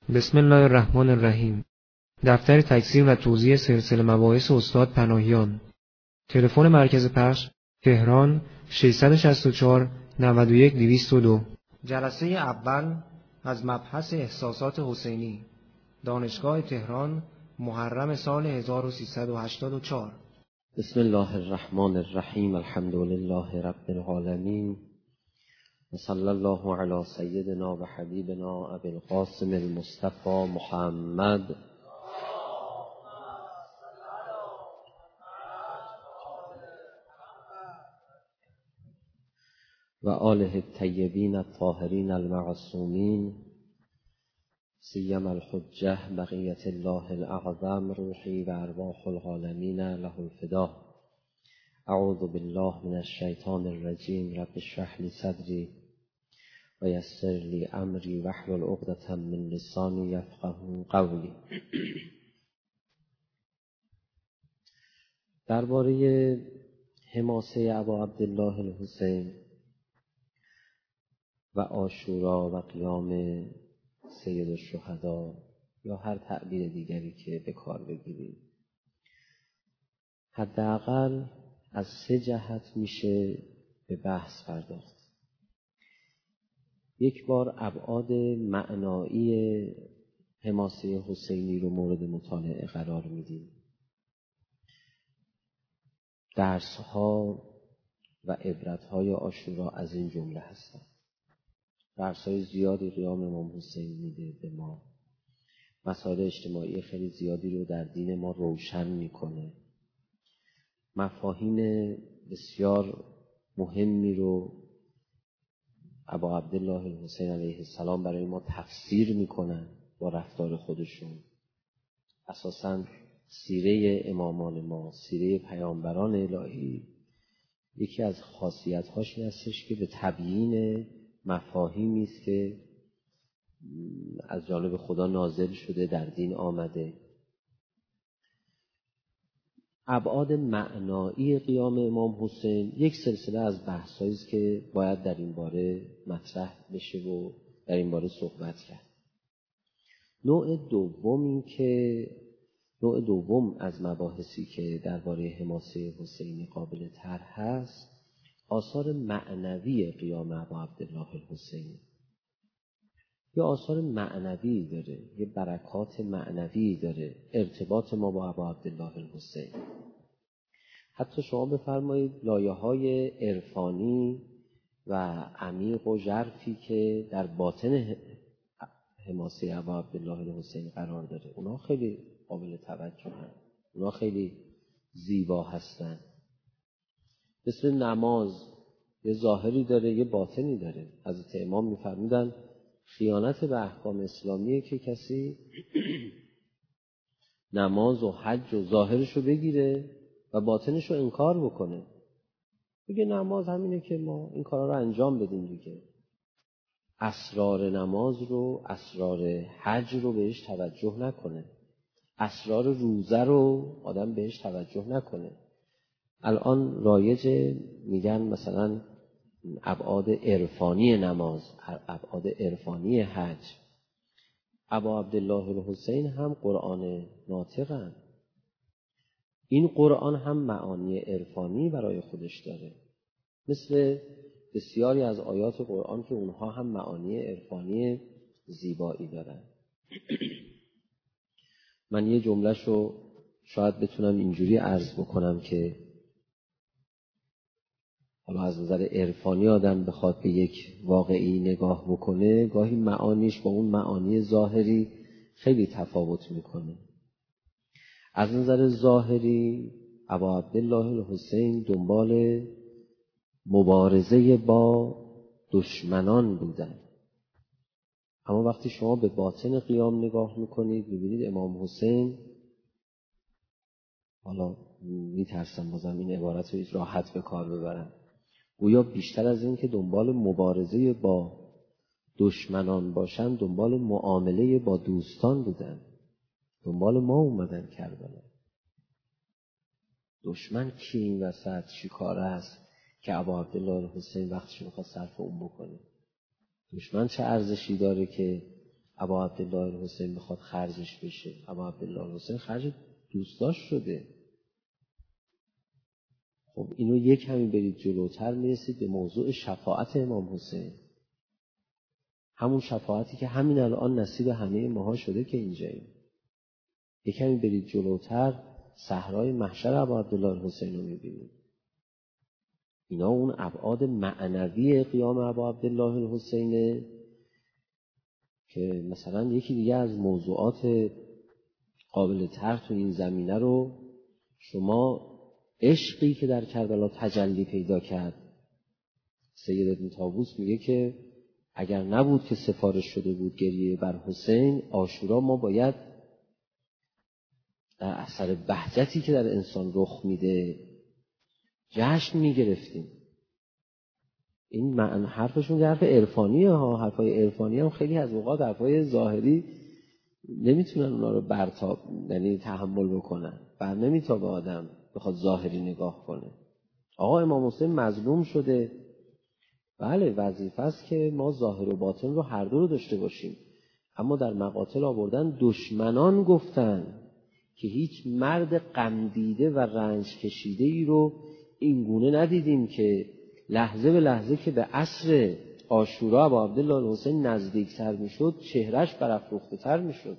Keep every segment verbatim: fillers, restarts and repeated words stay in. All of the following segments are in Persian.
بسم الله الرحمن الرحیم. دفتر تکثیر و توزیع سلسله مباحث استاد پناهیان. تلفن مرکز پخش تهران ششصد و شصت و چهار نود و یک دویست و دو. جلسه اول از مبحث احساسات حسینی، دانشگاه تهران، محرم سال هزار و سیصد و هشتاد و چهار. بسم الله الرحمن الرحیم. الحمد لله رب العالمین و صلی الله علی سیدنا و حبیبنا ابی القاسم المصطفى محمد و آله الطیبین الطاهرین المعصومین، سیما الحجه بقیت الله الاعظم، روحی و ارواح العالمین له الفدا. اعوذ بالله من الشیطان الرجیم. رب اشرح لی صدری و یسر لی امری واحلل عقدة من لسانی یفقهوا قولی. درباره حماسه ابا عبدالله الحسین و عاشورا و قیام سید الشهدا یا هر تعبیر دیگری که به کار بگیریم، حداقل از سه جهت میشه به بحث پرداخت. یک بار ابعاد معنایی حماسه حسینی رو مورد مطالعه قرار میدیم. درس‌ها و عبرت‌های عاشورا از این جمله هستند. درس‌های زیادی قیام امام حسین میده به ما. مسائل اجتماعی خیلی زیادی رو در دین ما روشن میکنه. مفاهیم بسیار مهمی رو ابا عبدالله الحسین علیه السلام برای ما تفسیر میکنن با رفتار خودشون. اساساً سیره امامان ما، سیره پیامبران الهی، یکی از خاصیت‌هاش این هستش که به تبیین مفاهیمی است که از جانب خدا نازل شده، در دین آمده. ابعاد معنایی قیام امام حسین یک سلسله از بحثایی است که باید در این باره مطرح بشه و در این باره صحبت کرد. نوع دومی که نوع دوم از مباحثی که درباره حماسه حسینی قابل طرح هست، آثار معنوی قیام ابا عبدالله الحسینی. یه آثار معنوی داره، یه برکات معنوی داره ارتباط ما با ابا عبدالله الحسین. حتی شما بفرمایید لایه‌های عرفانی و عمیق و ژرفی که در باطن حماسه ابا عبدالله الحسین قرار داره، اونا خیلی قابل توجه هستند، اونا خیلی زیبا هستند. مثل نماز یه ظاهری داره، یه باطنی داره. حضرت امام می‌فرمودن خیانت به احکام اسلامیه که کسی نماز و حج و ظاهرشو بگیره و باطنشو انکار بکنه. بگه نماز همینه که ما این کارا رو انجام بدیم دیگه. اسرار نماز رو، اسرار حج رو بهش توجه نکنه. اسرار روزه رو آدم بهش توجه نکنه. الان رایج میگن مثلا ابعاد عرفانی نماز، ابعاد عرفانی حج. ابا عبدالله الحسین هم قرآن ناطقن. این قرآن هم معانی عرفانی برای خودش داره، مثل بسیاری از آیات قرآن که اونها هم معانی عرفانی زیبایی دارن. من یه جمله‌شو شاید بتونم اینجوری عرض بکنم که حالا از نظر عرفانی آدم بخواد به یک واقعی نگاه بکنه، گاهی معانیش با اون معانی ظاهری خیلی تفاوت میکنه. از نظر ظاهری ابا عبدالله الحسین دنبال مبارزه با دشمنان بودن، اما وقتی شما به باطن قیام نگاه میکنید میبینید امام حسین، حالا میترسم بازم این عبارت رو راحت به کار ببرم، گویا بیشتر از این که دنبال مبارزه با دشمنان باشن، دنبال معامله با دوستان بودن. دنبال ما اومدن کربلا. دشمن کی این وسط چی کاره است که ابا عبدالله الحسین وقتش میخواد صرف اون بکنه؟ دشمن چه ارزشی داره که ابا عبدالله الحسین بخواد خرجش بشه. ابا عبدالله الحسین خرج دوستاش شده. خب اینو یک کمی برید جلوتر میرسید به موضوع شفاعت امام حسین، همون شفاعتی که همین الان نصیب همه ماها شده که اینجاییم. یک کمی برید جلوتر صحرای محشر ابا عبدالله الحسین رو میبینید. اینا اون ابعاد معنوی قیام ابا عبدالله الحسینه که مثلا یکی دیگه از موضوعات قابل طرح تو این زمینه رو شما عشقی که در کربلا تجلی پیدا کرد. سید ابن طاووس میگه که اگر نبود که سفارش شده بود گریه بر حسین، عاشورا ما باید در اثر بهجتی که در انسان رخ میده جشن میگرفتیم. این معنی حرفشون حرف عرفانیه ها. حرفای عرفانی هم خیلی از اوقات حرفای ظاهری نمیتونن اونا رو برتاب یعنی تحمل بکنن. بر نمیتابه آدم بخواد ظاهری نگاه کنه. آقا امام حسین مظلوم شده، بله وظیفه است که ما ظاهر و باطن رو هر دو رو داشته باشیم، اما در مقاتل آوردن دشمنان گفتن که هیچ مرد غم دیده و رنج کشیده ای رو این گونه ندیدیم که لحظه به لحظه که به عصر عاشورا با عبدالله الحسین نزدیکتر میشد چهرش برافروخته تر میشد.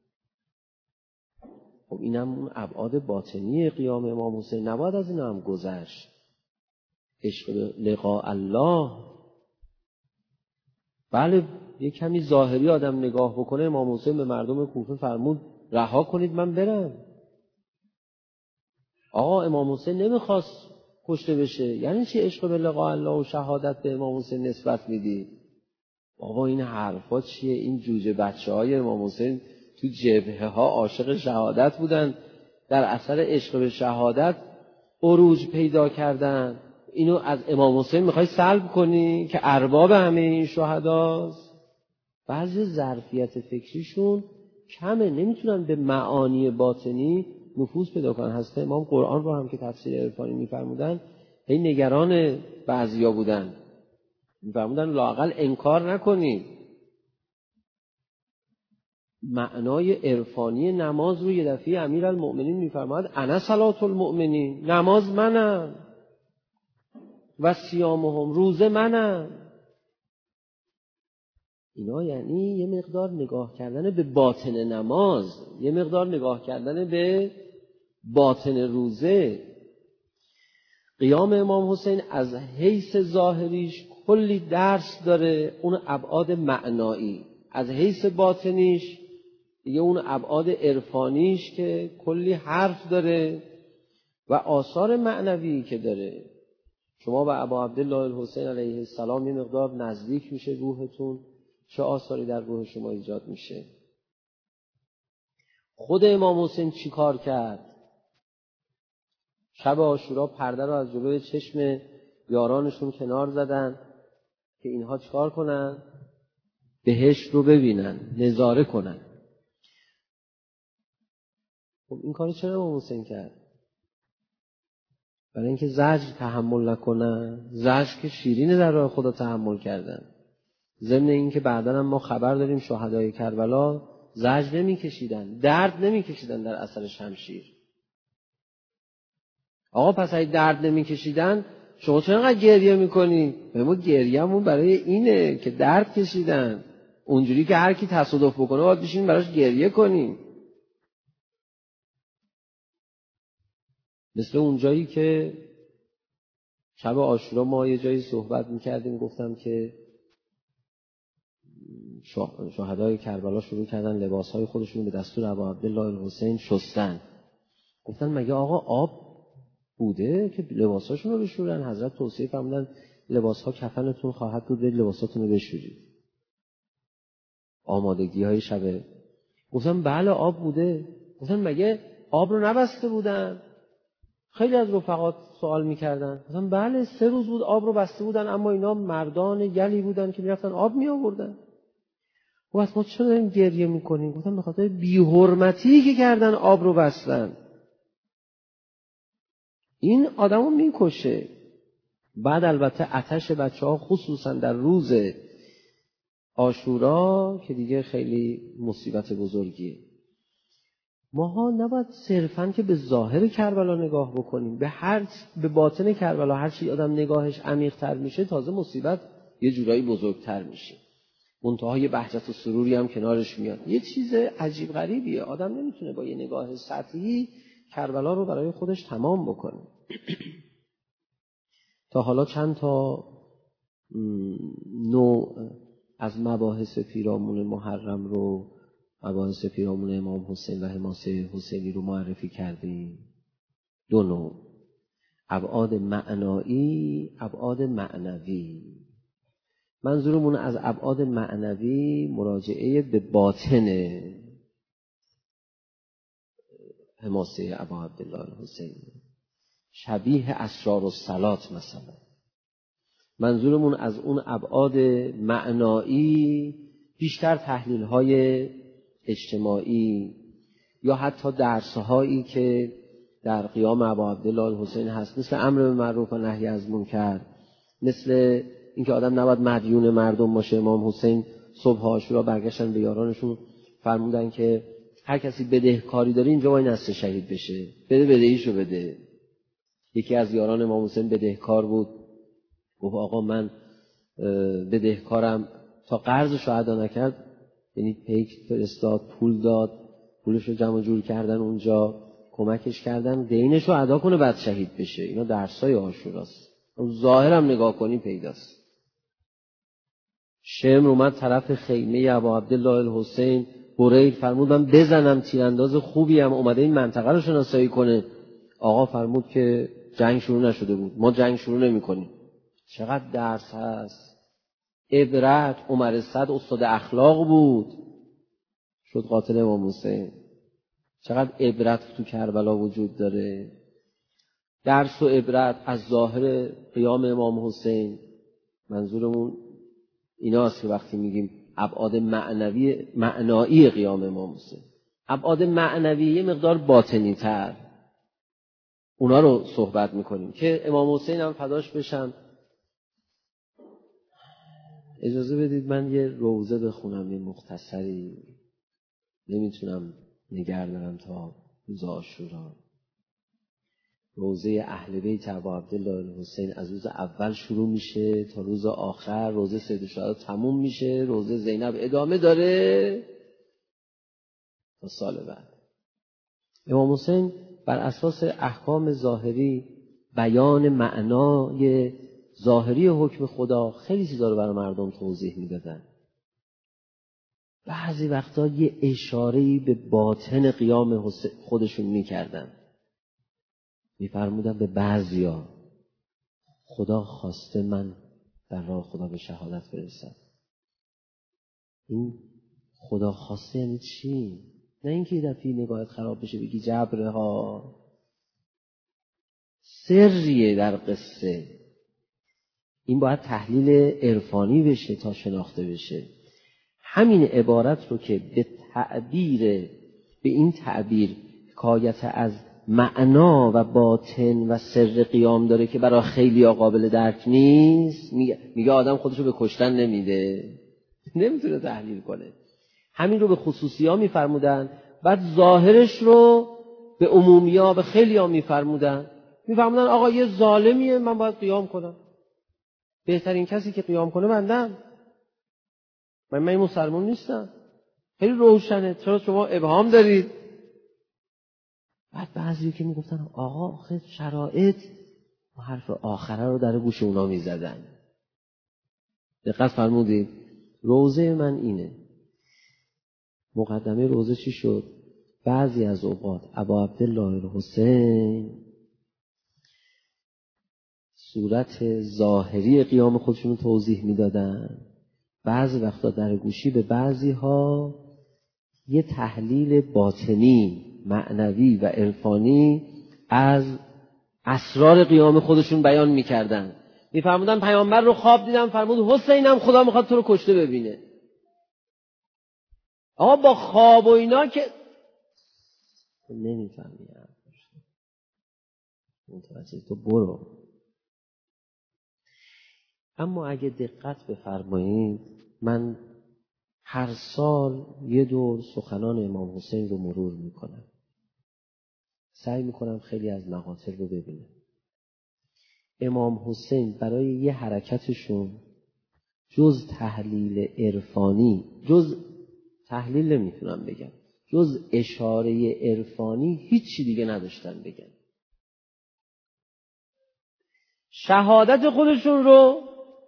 خب اینم اون ابعاد باطنی قیام امام حسین، نباید از این هم گذشت. عشق لقاء الله، بله یک کمی ظاهری آدم نگاه بکنه. امام حسین به مردم کوفه فرمود رها کنید من برم. آقا امام حسین نمیخواست کشته بشه، یعنی چی عشق به لقاء الله و شهادت به امام حسین نسبت میدی؟ بابا این حرفا چیه؟ این جوجه بچه های امام حسین تو جبهه ها عاشق شهادت بودن، در اثر عشق به شهادت عروج پیدا کردن. اینو از امام حسین میخوای سلب کنی که ارباب همه این شهداست؟ بعضی ظرفیت فکریشون کمه، نمیتونن به معانی باطنی نفوذ پیدا کنن. حضرت امام قرآن رو هم که تفسیر عرفانی میفرمودن هی نگران بعضیا بودن، میفرمودن لااقل انکار نکنی. معنای عرفانی نماز رو یه دفعه امیرالمؤمنین میفرماد انا صلات المؤمنین، نماز منم، و صیامهم، روزه منم. اینا یعنی یه مقدار نگاه کردن به باطن نماز، یه مقدار نگاه کردن به باطن روزه. قیام امام حسین از حیث ظاهریش کلی درس داره، اون ابعاد معنایی. از حیث باطنیش دیگه اون ابعاد عرفانیش که کلی حرف داره و آثار معنوی که داره. شما به ابا عبدالله الحسین علیه السلام یه مقدار نزدیک میشه روحتون، چه آثاری در روح شما ایجاد میشه. خود امام حسین چی کار کرد؟ شب عاشورا پرده رو از جلوی چشم یارانشون کنار زدن که اینها چیکار کنن؟ بهشت رو ببینن، نظاره کنن. خب این کارو چرا امام حسین کرد؟ برای اینکه زجر تحمل نکنن. زجر که شیرینه در راه خدا تحمل کردن. ضمن این که بعداً هم ما خبر داریم شهدای کربلا زجر نمی کشیدن، درد نمی کشیدن در اثر شمشیر. آقا پس اگه درد نمی کشیدن شما چرا انقدر گریه میکنی؟ ما گریه‌مون برای اینه که درد کشیدن. اونجوری که هر کی تصادف بکنه باید بشینیم براش گریه کنیم. مثل اون جایی که شب عاشورا ما یه جایی صحبت میکردیم، گفتم که شهدای کربلا شروع کردن لباسهای خودشون به دستور ابا عبدالله الحسین شستن. گفتن مگه آقا آب بوده که لباساشون رو بشورن؟ حضرت توصیه فرمودن لباسها کفنتون خواهد بود، لباساتون رو بشورید. آمادگی های شب. گفتن بله آب بوده. گفتن مگه آب رو نبسته بودن؟ خیلی از رفقات سوال میکردن. گفتن بله سه روز بود آب رو بسته بودن، اما اینا مردان یلی بودن که میرفتن آب می آوردن. و ما چرا داریم گریه میکنیم؟ گفتن به خاطر بی‌حرمتی که کردن آب رو بستن. این آدمو میکشه. بعد البته آتش بچه ها خصوصا در روز عاشورا که دیگه خیلی مصیبت بزرگیه. ماها نباید صرفاً که به ظاهر کربلا نگاه بکنیم، به هر به باطن کربلا هر چی آدم نگاهش عمیق‌تر میشه تازه مصیبت یه جورایی بزرگتر میشه. منتهای بهجت و سروری هم کنارش میاد. یه چیز عجیب غریبیه، آدم نمیتونه با یه نگاه سطحی کربلا رو برای خودش تمام بکنه. تا حالا چند تا نوع از مباحث پیرامون محرم رو، مباحث پیرامون امام حسین و حماسه حسینی رو معرفی کردیم. دو نوع، ابعاد معنایی، ابعاد معنوی. منظورمون از ابعاد معنوی مراجعه به باطن حماسه ابا عبدالله الحسینی، شبیه اسرار الصلات مثلا. منظورمون از اون ابعاد معنایی بیشتر تحلیل‌های اجتماعی یا حتی درس‌هایی که در قیام ابا عبدالله الحسین هست، مثل امر به معروف و نهی از منکر، مثل اینکه آدم نباید مدیون مردم باشه. امام حسین صبح عاشورا برگشتن به یارانشون فرمودن که هر کسی بدهکاری داره اینجا وای نسته شهید بشه، بده بدهیشو بده. یکی از یاران امام حسین بدهکار بود، گفت آقا من بدهکارم، تا قرضشو ادا نکرد، یعنی پیک فرستاد، پول داد، پولشو جمع جور کردن اونجا، کمکش کردن دینشو ادا کنه بعد شهید بشه. اینا درسای عاشوراست. ظاهرم نگاه کنی پیداست. شمر اومد طرف خیمه ابا عبدالله الحسین، برید فرمود من بزنم، تیرانداز خوبی هم اومده این منطقه رو شناسایی کنه. آقا فرمود که جنگ شروع نشده بود، ما جنگ شروع نمی کنیم. چقدر درس هست، عبرت. عمر صد استاد اخلاق بود، شد قاتل امام حسین. چقدر عبرت تو کربلا وجود داره. درس و عبرت از ظاهر قیام امام حسین. منظورمون ایناست که وقتی میگیم ابعاد معنوی معنایی قیام امام حسین، ابعاد معنوی یه مقدار باطنی تر، اونا رو صحبت میکنیم که امام حسین هم فداش بشن. اجازه بدید من یه روزه بخونم، یه مختصری، نمیتونم نگه دارم تا روز عاشورا. روزه اهل بیت ابا عبدالله الحسین از روز اول شروع میشه تا روز آخر. روزه سید الشهدا تموم میشه، روزه زینب ادامه داره تا سال بعد. امام حسین بر اساس احکام ظاهری، بیان معنای ظاهری حکم خدا، خیلی چیزا رو برای مردم توضیح میدادن. بعضی وقتا یه اشاره‌ای به باطن قیام خودشون میکردن. میفرمودن به بعضیا خدا خواسته من در راه خدا به شهادت برسم. این خدا خواسته یعنی چی؟ نه اینکه یه دفعه نگاهت خراب بشه بگی جبره ها. سریه در قصه. این باید تحلیل عرفانی بشه تا شناخته بشه. همین عبارت رو که به تعبیر به این تعبیر حکایت از معنا و باطن و سر قیام داره که برای خیلی ها قابل درک نیست، میگه, میگه آدم خودشو به کشتن نمیده، نمیتونه تحلیل کنه. همین رو به خصوصی ها میفرمودن، بعد ظاهرش رو به عمومی ها، به خیلی ها میفرمودن. میفرمودن آقا یه ظالمیه، من باید قیام کنم. بهترین کسی که قیام کنه بندم، من من مسلمان نیستم. خیلی روشنه، چرا شما ابهام دارید؟ بعد بعضی که میگفتن آقا خیلی شرایط، و حرف آخره رو در گوش اونا میزدن. دقت فرمودید؟ روزه من اینه. مقدمه روزه چی شد؟ بعضی از اوقات ابا عبدالله الحسین صورت ظاهری قیام خودشون رو توضیح میدادن. بعضی وقتا در گوشی به بعضی ها یه تحلیل باطنی، معنوی و عرفانی از اسرار قیام خودشون بیان میکردن. میفرمودن پیامبر رو خواب دیدم، فرمود حسینم خدا میخواد تو رو کشته ببینه. آقا با خواب و اینا که نمیفهمی، متوجه تو برو. اما اگه دقت بفرمایید، من هر سال یه دور سخنان امام حسین رو مرور میکنم. سعی میکنم خیلی از مقاطع رو ببینم. امام حسین برای یه حرکتشون جز تحلیل عرفانی، جز تحلیل نمیتونم بگم، جز اشاره عرفانی هیچی دیگه نداشتن بگن. شهادت خودشون رو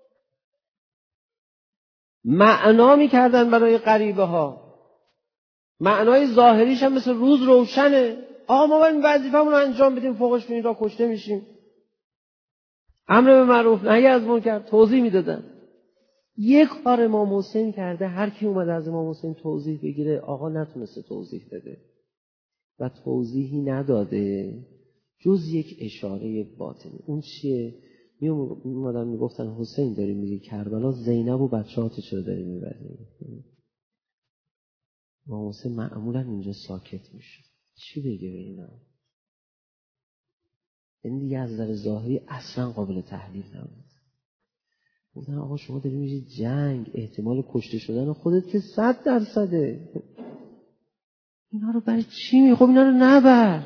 معنا میکردن برای غریبه ها. معنای ظاهریش هم مثل روز روشنه. آقا ما باید وظیفه‌مون رو انجام بدیم، فوقش کنیم را کشته میشیم. امر به معروف نهی از منکر توضیح میدادن. یک کار امام حسین کرده، هر کی اومد از امام حسین توضیح بگیره آقا نتونسته توضیح بده و توضیحی نداده جز یک اشاره باطنی. اون چیه؟ می اومدن میگفتن حسین داری میری کربلا، زینب و بچه‌هات چرا داری میبری؟ امام حسین معمولا اینجا ساکت میشه. چی بگه به اینا؟ این دیگه از نظر ظاهری اصلا قابل تحلیل نبود. گفتن آقا شما داری میری جنگ، احتمال کشته شدن خودت که صد درصده. اینا رو برای چی می؟ خب اینا رو نبر.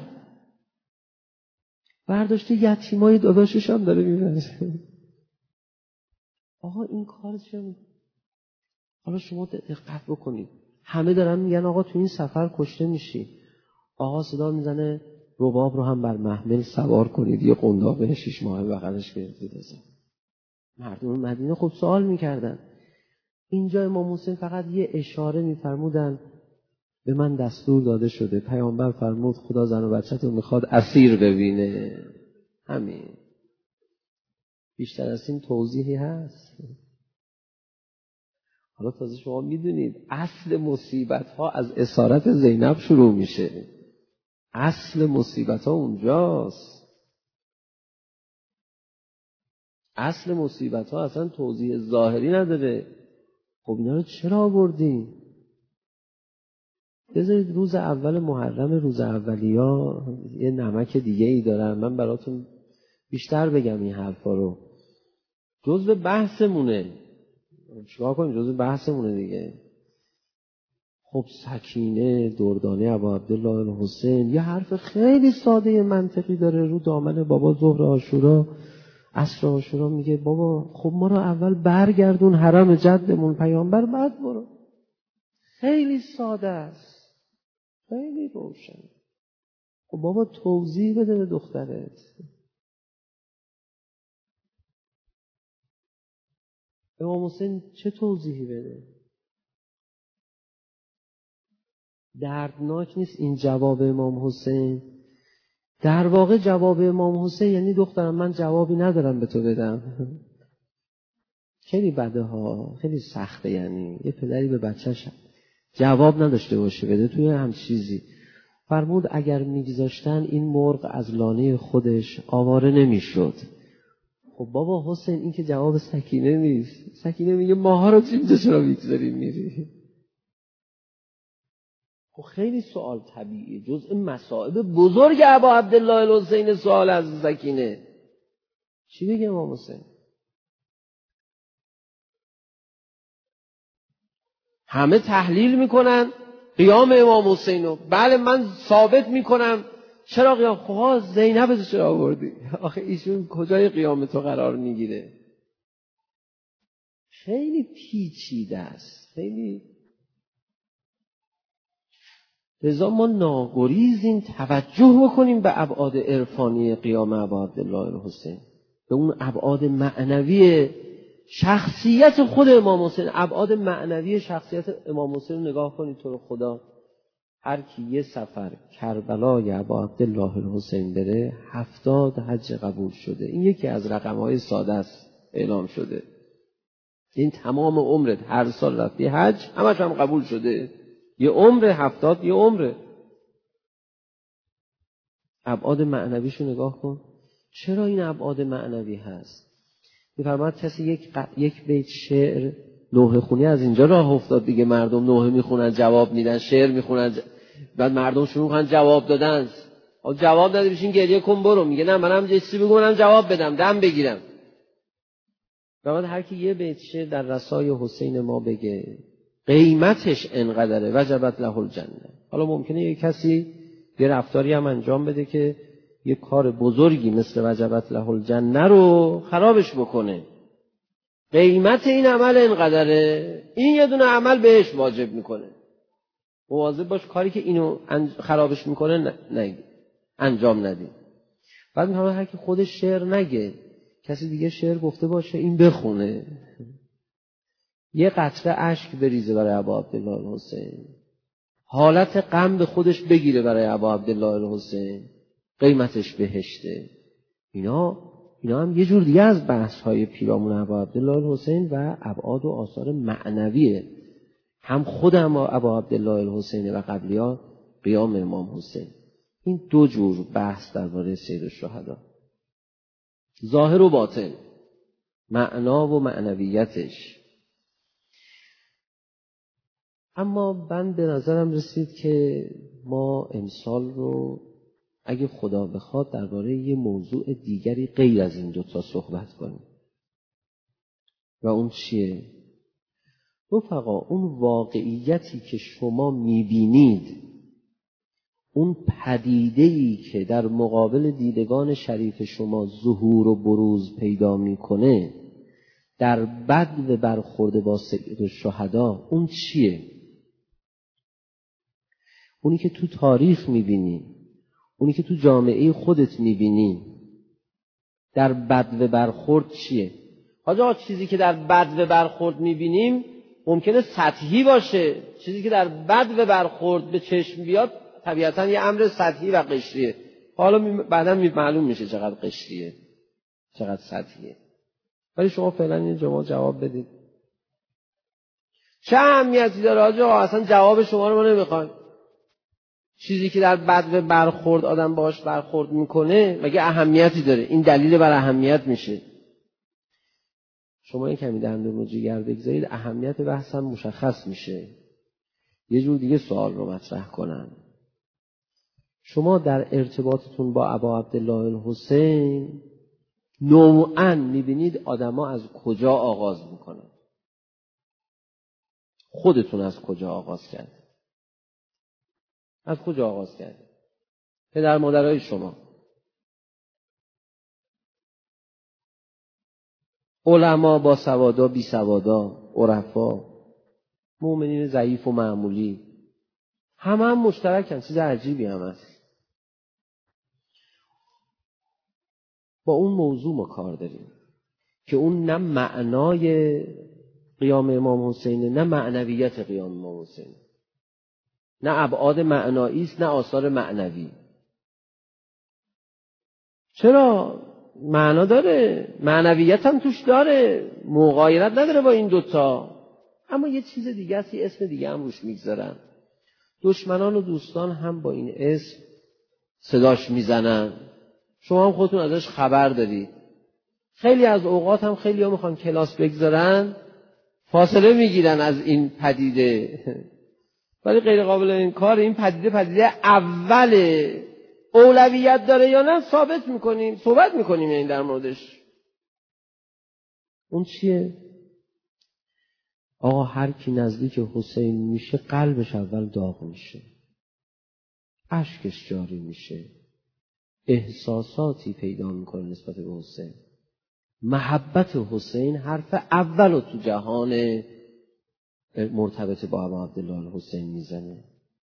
برداشته یتیمای داداشش هم داره میبره. آقا این کارش هم حالا شما دقت بکنید. همه دارن میگن آقا تو این سفر کشته میشی. آقا صدا میزنه رباب رو هم بر محمل سوار کنید، یه قنداق شش ماه بغلش گرفتید. مردم مدینه خب سوال میکردن. اینجا امام حسین فقط یه اشاره میفرمودن به من دستور داده شده، پیامبر فرمود خدا زن و بچه‌تو میخواد اسیر ببینه. همین. بیشتر از این توضیحی هست؟ حالا تازه شما میدونید اصل مصیبت ها از اسارت زینب شروع میشه. اصل مصیبت ها اونجاست. اصل مصیبت ها اصلا توضیح ظاهری نداره. خب اینا رو چرا آوردی؟ بذارید روز اول محرم، روز اولیا یه نمک دیگه ای دارم، من براتون بیشتر بگم این حرفا رو. جزء بحثمونه. چیکار کنیم؟ جزء بحثمونه دیگه. خب سکینه دردانه ابا عبدالله الحسین یه حرف خیلی ساده منطقی داره رو دامن بابا ظهر عاشورا عصر عاشورا. میگه بابا خب ما رو اول برگردون حرم جدمون پیامبر، بعد برو. خیلی ساده است، خیلی روشن. خب بابا توضیح بده به دخترت. امام حسین چه توضیحی بده؟ دردناک نیست این جواب امام حسین؟ در واقع جواب امام حسین یعنی دخترم من جوابی ندارم به تو بدم. خیلی بده ها، خیلی سخته. یعنی یه پدری به بچه‌ش جواب نداشته باشه بده توی هم چیزی. فرمود اگر میگذاشتن این مرغ از لانه خودش آواره نمیشد. خب بابا حسین این که جواب سکینه نیست. سکینه میگه ماها رو اینجا چرا میگذاری میری؟ خب خیلی سوال طبیعیه، جزء مصائب بزرگ ابا عبدالله الحسین سوال از سکینه. چی بگه امام حسین؟ همه تحلیل میکنن قیام امام حسین رو. بله من ثابت میکنم. چرا قیام؟ خب زینب چرا آوردی؟ آخه ایشون کجای قیامتو قرار میگیره؟ خیلی پیچیده است، خیلی. لذا ما ناگریزیم توجه بکنیم به ابعاد عرفانی قیام ابا عبدالله الحسین، به اون ابعاد معنوی شخصیت خود امام حسین. ابعاد معنوی شخصیت امام حسین رو نگاه کنید. تو رو خدا هر کی یه سفر کربلای ابا عبدالله الحسین بره هفتاد حج قبول شده. این یکی از رقم‌های ساده است اعلام شده. این تمام عمرت هر سال رفتی حج، همش هم قبول شده. یه عمر هفتاد، یه عمره. ابعاد معنویشو نگاه کن. چرا این ابعاد معنوی هست؟ می‌فرماد کسی یک ق... یک بیت شعر نوحه خونی از اینجا راه افتاد دیگه. مردم نوحه میخونن جواب میدن، شعر میخونن ج... بعد مردم شروع میکنن جواب دادن. جواب داده بشین گریه کن برو. میگه نه منم یه چیزی بگم منم جواب بدم، دم بگیرم. بعد هر کی یه بیت شعر در رسای حسین ما بگه قیمتش انقدره وجبت له الجنه. حالا ممکنه یک کسی یه رفتاری هم انجام بده که یه کار بزرگی مثل وجبت له الجنه رو خرابش بکنه. قیمت این عمل انقدره، این یه دونه عمل بهش واجب میکنه. مواظب باش کاری که اینو خرابش میکنه نه انجام ندی. بعد میگم هر کی خودش شعر نگه، کسی دیگه شعر گفته باشه این بخونه، یه قطره اشک بریزه برای ابا عبدالله الحسین، حالت غم به خودش بگیره برای ابا عبدالله الحسین، قیمتش بهشته. اینا اینا هم یه جور دیگه از بحث های پیرامون ابا عبدالله الحسین و ابعاد و آثار معنویه. هم خود ابا عبدالله الحسین و قبلی‌ها قیام امام حسین. این دو جور بحث درباره سید الشهدا، ظاهر و باطن، معنا و معنویتش. اما من به نظرم رسید که ما امسال رو اگه خدا بخواد درباره یه موضوع دیگری غیر از این دوتا صحبت کنیم. و اون چیه؟ رفقا، اون واقعیتی که شما میبینید، اون پدیده‌ای که در مقابل دیدگان شریف شما ظهور و بروز پیدا میکنه در بد و برخورد با سید الشهدا، اون چیه؟ اونی که تو تاریخ میبینی، اونی که تو جامعه خودت میبینی در بد و برخورد چیه؟ حاجا چیزی که در بد و برخورد میبینیم ممکنه سطحی باشه. چیزی که در بد و برخورد به چشم بیاد طبیعتاً یه امر سطحی و قشریه. حالا می... بعدا می... معلوم میشه چقدر قشریه چقدر سطحیه. ولی شما فعلا این جواب جواب بدید. چه اهمیتی داره آجا؟ اصلا جواب شما رو ما نمیخوایم. چیزی که در بد و برخورد آدم باش برخورد میکنه مگه اهمیتی داره؟ این دلیل بر اهمیت میشه. شما این کمی دندون رو جگر بگذارید، اهمیت بحث هم مشخص میشه. یه جور دیگه سوال رو مطرح کنم. شما در ارتباطتون با ابا عبدالله الحسین نوعاً میبینید آدما از کجا آغاز میکنن. خودتون از کجا آغاز کرد؟ از کجا آغاز کرد؟ پدر مادرای شما، علما با سوادا بی سوادا، عرفا، مؤمنین ضعیف و معمولی، همه هم مشترکن. چیز عجیبی هم هست. با اون موضوع ما کار داریم که اون نه معنای قیام امام حسین، نه معنویت قیام امام حسین، نه ابعاد معنایی است، نه آثار معنوی. چرا؟ معنا داره، معنویت هم توش داره، مغایرت نداره با این دوتا. اما یه چیز دیگه است، یه اسم دیگه هم روش میگذارن. دشمنان و دوستان هم با این اسم صداش میزنن. شما هم خودتون ازش خبر دارید. خیلی از اوقات هم خیلی ها میخوان کلاس بگذارن، فاصله میگیرن از این پدیده. ولی غیر قابل انکار این پدیده پدیده اوله. اولویت داره یا نه ثابت میکنیم، صحبت میکنیم این در موردش. اون چیه؟ آقا هر کی نزدیک حسین میشه قلبش اول داغ میشه، اشکش جاری میشه، احساساتی پیدا میکنه نسبت به حسین. محبت حسین حرف اولو تو جهان مرتبط با ابا عبدالله الحسین میزنه.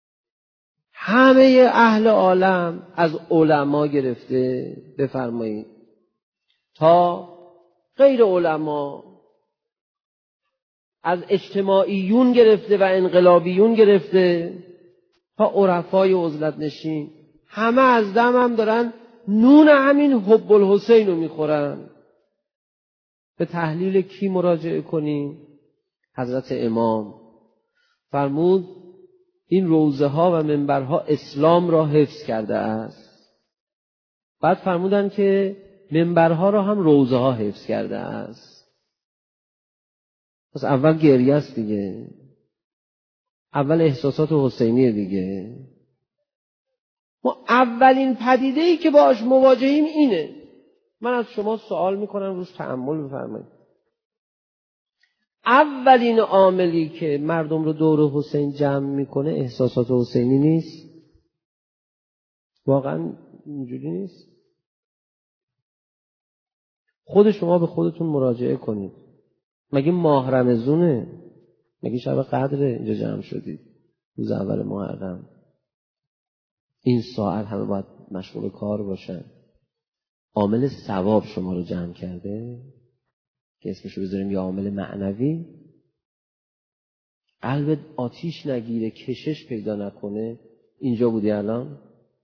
همه اهل عالم از علما گرفته بفرمایید تا غیر علما، از اجتماعیون گرفته و انقلابیون گرفته تا عرفای عزلت نشین، همه از دم هم دارن نون همین حب الحسین رو میخورن. به تحلیل کی مراجعه کنیم؟ حضرت امام فرمود این روضه ها و منبرها اسلام را حفظ کرده است. بعد فرمودن که منبرها را هم روضه ها حفظ کرده است. پس اول گریه است دیگه، اول احساسات حسینیه دیگه. ما اولین پدیده‌ای که باهاش مواجهیم اینه. من از شما سوال میکنم روش تأمل بفرمایید. اولین عاملی که مردم رو دور حسین جمع میکنه احساسات حسینی نیست؟ واقعا اینجوری نیست؟ خود شما به خودتون مراجعه کنید. مگه ماه رمضونه؟ مگه شب قدره اینجا جمع شدید روز اول محرم؟ این ساعت همه باید مشغول کار باشن. عامل ثواب شما رو جمع کرده که اسمشو بذاریم یا عامل معنوی؟ قلبت آتیش نگیره، کشش پیدا نکنه، اینجا بودی الان؟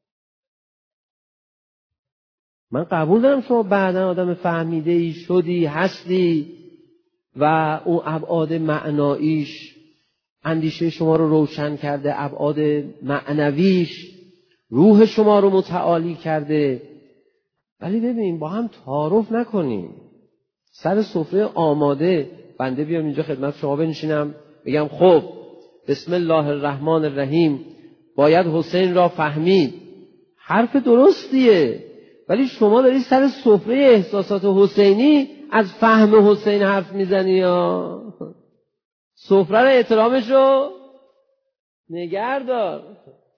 من قبول دارم شما بعداً آدم فهمیده ای شدی هستی و اون ابعاد معناییش اندیشه شما رو روشن کرده، ابعاد معنویش روح شما رو متعالی کرده. ولی ببین با هم تعارف نکنیم. سر سفره آماده بنده بیام اینجا خدمت شما بنشینم بگم خب بسم الله الرحمن الرحیم باید حسین را فهمید، حرف درستیه، ولی شما داری سر سفره احساسات حسینی از فهم حسین حرف میزنی. یا سفره رو احترامش رو نگه دار.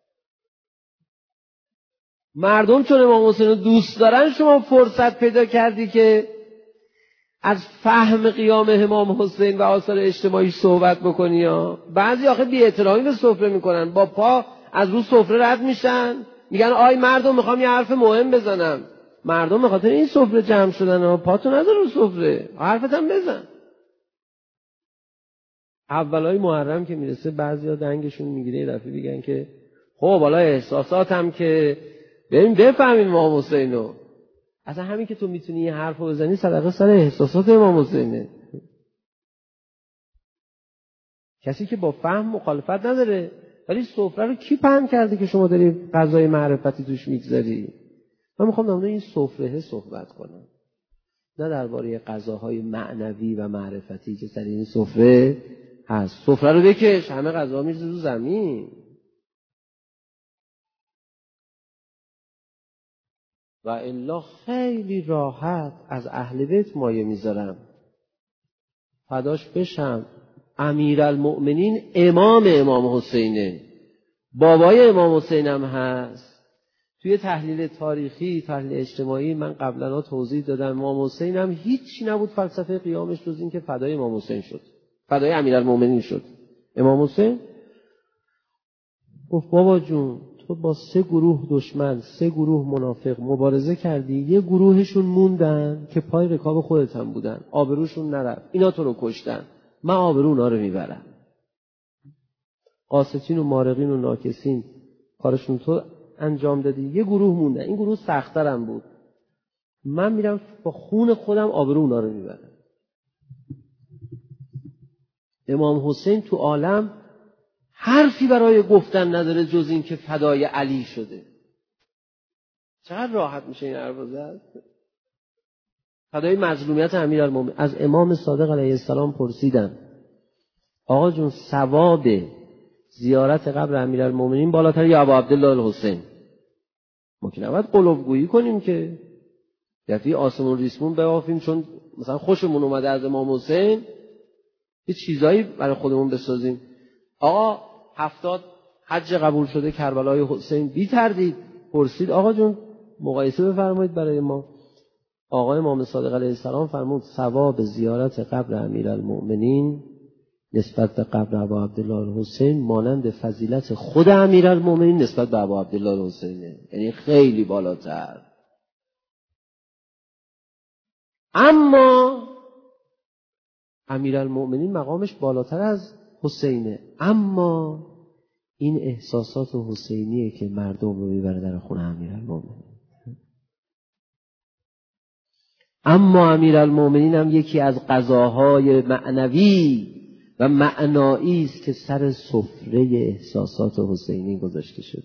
مردم چون امام حسین رو دوست دارن شما فرصت پیدا کردی که از فهم قیام امام حسین و آثار اجتماعی صحبت بکنی. یا بعضی آخه بی احترامی به سفره میکنن، با پا از رو سفره رد میشن میگن آی مردم میخوام یه حرف مهم بزنم. مردم به خاطر این سفره جمع شدن و پاتو نذار رو سفره، حرفت هم بزن. اولای محرم که میرسه بعضیا دنگشون میگیره یه دفعه میگن که خب حالا احساساتم که بریم بفهمیم امام حسینو. اصلا همین که تو میتونی یه حرفو بزنی صدقه سر احساسات امام حسینه. کسی که با فهم مخالفت نداره، ولی سفره رو کی پهن کرده که شما داری غذای معرفتی توش میگذاری؟ من میخوام در مورد این سفره صحبت کنم، نه درباره غذاهای معنوی و معرفتی که سر این سفره هست. سفره رو بکش، همه غذا میریزه رو زمین. و الا خیلی راحت از اهل بیت مایه میذارم، فداش بشم. امیرالمؤمنین امام امام حسینه، بابای امام حسین هم هست. توی تحلیل تاریخی، تحلیل اجتماعی من قبلا توضیح دادم امام حسین هم هیچی نبود فلسفه قیامش جز این که فدای امام حسین شد، فدای امیرالمؤمنین شد. امام حسین گفت بابا جون تو با سه گروه دشمن، سه گروه منافق مبارزه کردی، یه گروهشون موندن که پای رکاب خودت هم بودن، آبروشون نرفت، اینا تو رو کشتن، من آبرو اونا رو میبرم. قاسطین و مارقین و ناکسین کارشون تو انجام دادی، یه گروه موندن، این گروه سخت‌ترم بود، من میرم با خون خودم آبرو اونا رو میبرم. امام حسین تو عالم حرفی برای گفتن نداره جز این که فدای علی شده. چقدر راحت میشه این حرف زد. فدای مظلومیت امیرالمومنین. از امام صادق علیه السلام پرسیدن آقا جون ثواب زیارت قبر امیرالمومنین بالاتر یا ابو عبدالله الحسین؟ ما که نباید قلوبگویی کنیم که یعنی آسمون ریسمون ببافیم چون مثلا خوشمون اومده از امام حسین یه چیزایی برای خودمون بسازیم. آقا هفتاد حج قبول شده کربلای حسین، بی تردید پرسید آقا جون مقایسه بفرمایید برای ما. آقای امام صادق علیه السلام فرمود ثواب زیارت قبر امیرالمؤمنین نسبت به قبر ابو عبدالله الحسین مانند فضیلت خود امیرالمؤمنین نسبت به ابو عبدالله الحسینه، یعنی خیلی بالاتر. اما امیرالمؤمنین مقامش بالاتر از حسینه، اما این احساسات حسینیه که مردم رو میبره در خونه امیرالمؤمنین. اما امیرالمؤمنین هم یکی از غذاهای معنوی و معنایی است که سر سفره احساسات حسینی گذاشته شده.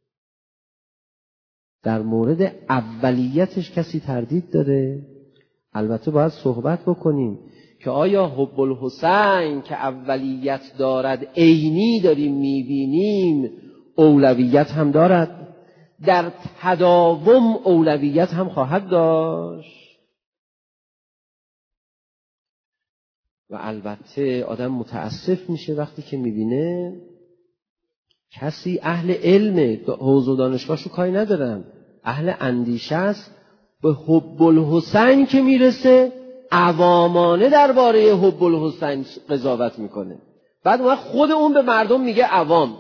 در مورد اولیتش کسی تردید داره؟ البته باید صحبت بکنیم که آیا حب الحسین که اولیت دارد عینی داریم میبینیم اولویت هم دارد؟ در تداوم اولویت هم خواهد داشت؟ و البته آدم متاسف میشه وقتی که میبینه کسی اهل علم، حوض و دانشگاهشو کاری ندارن، اهل اندیشه است، به حب الحسین که میرسه عوامانه درباره حب الحسین قضاوت میکنه. بعد اون خود اون به مردم میگه عوام.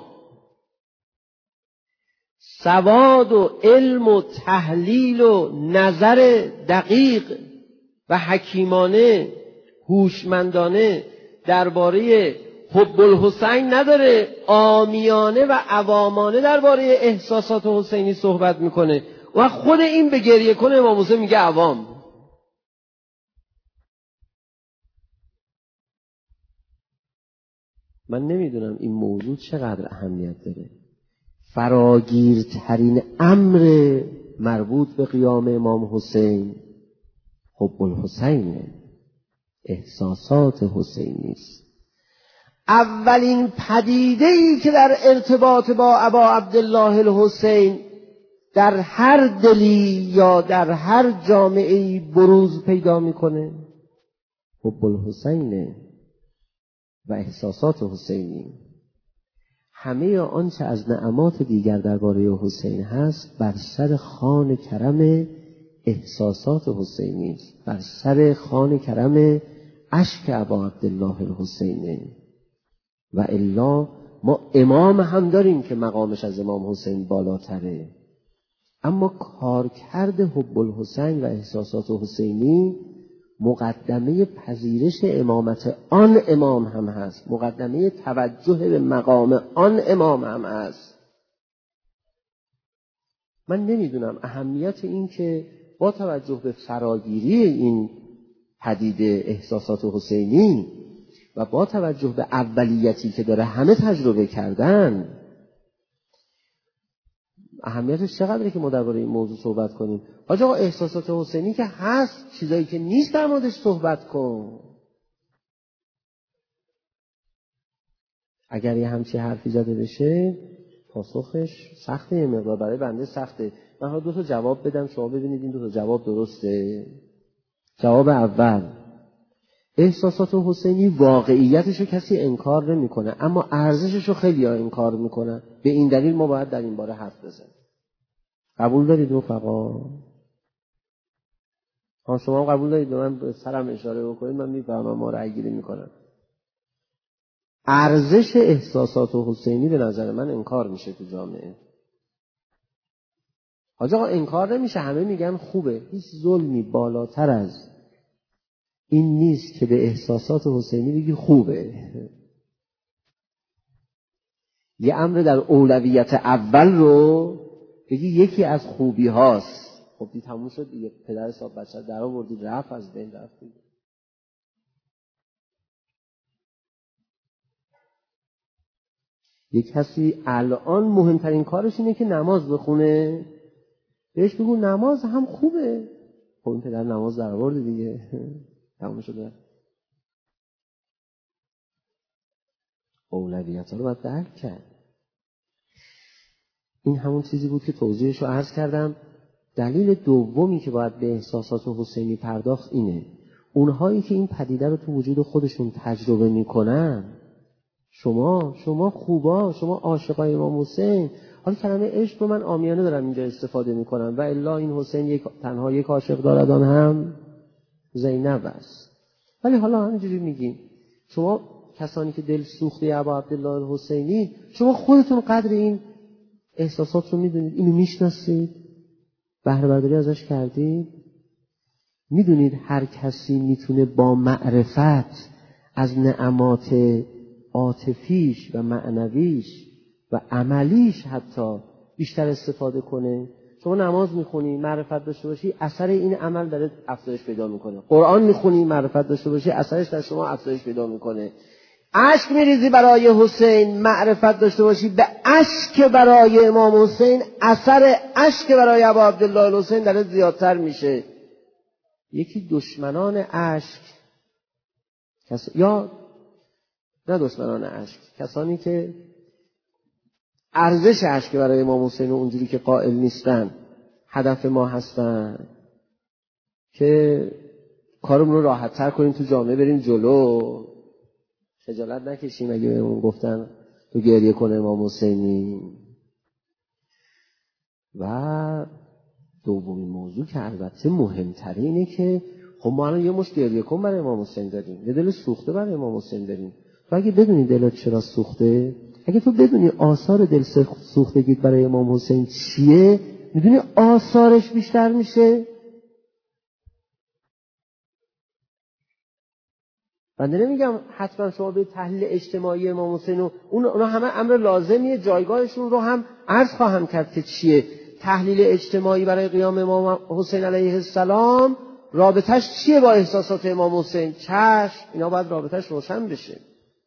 سواد و علم و تحلیل و نظر دقیق و حکیمانه هوشمندانه درباره حب الحسین نداره، عامیانه و عوامانه درباره احساسات حسینی صحبت میکنه و خود این به گریه کنه امام حسین میگه عوام. من نمیدونم این موضوع چقدر اهمیت داره. فراگیرترین امر مربوط به قیام امام حسین حب الحسین، احساسات حسینی است. اولین پدیده‌ای که در ارتباط با ابا عبدالله الحسین در هر دلی یا در هر جامعه‌ای بروز پیدا میکنه حب الحسین و احساسات حسینی. همه آنچه از نعمات دیگر درباره حسین هست بر سر خوان کرم احساسات حسینی است، بر سر خوان کرم اشک ابا عبدالله الحسینی. و الا ما امام هم داریم که مقامش از امام حسین بالاتره، اما کارکرد حب الحسین و احساسات حسینی مقدمه پذیرش امامت آن امام هم هست، مقدمه توجه به مقام آن امام هم هست. من نمیدونم اهمیت این که با توجه به فراگیری این پدیده احساسات حسینی و با توجه به اولیتی که داره همه تجربه کردن، اهمیتش چقدره که ما درباره این موضوع صحبت کنیم. حاج آقا احساسات حسینی که هست، چیزایی که نیست در موردش صحبت کن. اگر یه همچی حرفی زده بشه پاسخش سخته، یه مقدار برای بنده سخته. من حالا دو تا جواب بدم شما ببینید این دو تا جواب درسته. جواب اول، احساسات حسینی واقعیتشو کسی انکار نمیکنه، اما ارزششو خیلی ها انکار میکنن. به این دلیل ما باید در این باره حرف بزنیم. قبول دارید رفقا؟ ها شما هم قبول دارید؟ به من به سرم اشاره بکنید من میفهمم ما رأی گیری میکنم. ارزش احساسات حسینی به نظر من انکار میشه تو جامعه. حاج آقا انکار نمیشه، همه میگن خوبه. هیچ ظلمی بالاتر از این نیست که به احساسات حسینی بگی خوبه. یه امر در اولویت اول رو بگی یکی از خوبی هاست. خب دی تموم شد دیگه، پدر حساب بچه در آوردی رفت از بین رفت. یک کسی الان مهمترین کارش اینه که نماز بخونه، بهش بگو نماز هم خوبه. خب این پدر نماز در آورد دیگه، تموم شده. اولویت‌ها رو باید درک کرد. این همون چیزی بود که توضیحش رو عرض کردم. دلیل دومی که باید به احساسات حسینی پرداخت اینه، اونهایی که این پدیده رو تو وجود خودشون تجربه میکنن، شما شما خوبا، شما عاشقای امام حسین. حالا کلمه عشق رو من عامیانه دارم اینجا استفاده میکنم و الا این حسین یک تنها یک عاشق دارد، آن هم زینب است. ولی حالا همینجوری میگیم شما کسانی که دل سوخته ابا عبدالله الحسینی، شما خودتون قدر این احساسات رو میدونید، اینو میشناسید، بهره برداری ازش کردید. میدونید هر کسی میتونه با معرفت از نعمات عاطفیش و معنویش و عملیش حتی بیشتر استفاده کنه. شما نماز میخونی معرفت داشته باشی، اثر این عمل داره افزایش پیدا میکنه. قرآن میخونی معرفت داشته باشی، اثرش در شما افزایش پیدا میکنه. اشک میریزی برای حسین، معرفت داشته باشی، به اشک برای امام حسین اثر اشک برای ابا عبدالله الحسین داره زیادتر میشه. یکی دشمنان اشک کس... یا نه دشمنان اشک، کسانی که ارزش اشک برای امام حسین اونجوری که قائل نیستن، هدف ما هستن، که کارمون رو راحت تر کنیم، تو جامعه بریم جلو، خجالت نکشیم اگه بهمون گفتن تو گریه کنه امام حسینی. و دومین موضوع که البته مهمتره اینه که خب ما الان یه مشت گریه کن برای امام حسین داریم، یه دل سوخته برای امام حسین داریم. تو اگه بدونی دلت چرا سوخته، اگه تو بدونی آثار دل سوختگیت برای امام حسین چیه، میدونی آثارش بیشتر میشه. من نمیگم حتما شما به تحلیل اجتماعی امام حسین و اون اونا همه امر لازمیه، جایگاهشون رو هم عرض خواهم کرد که چیه. تحلیل اجتماعی برای قیام امام حسین علیه السلام رابطش چیه با احساسات امام حسین؟ چشم، اینا باید رابطش روشن بشه.